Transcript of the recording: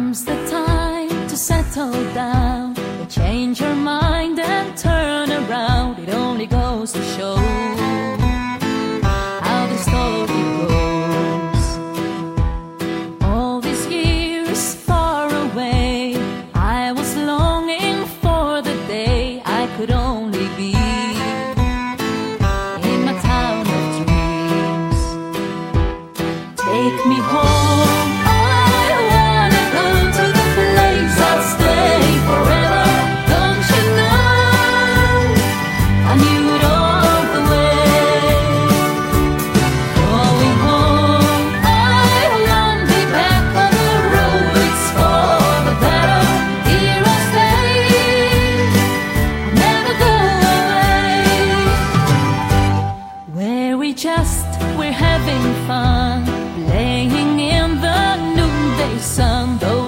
Comes the time to settle down and change your mind and turn around. It only goes to show how the story goes. All these years far away, I was longing for the day I could only be in my town of dreams. Take me home. We're having fun, playing in the noonday sun.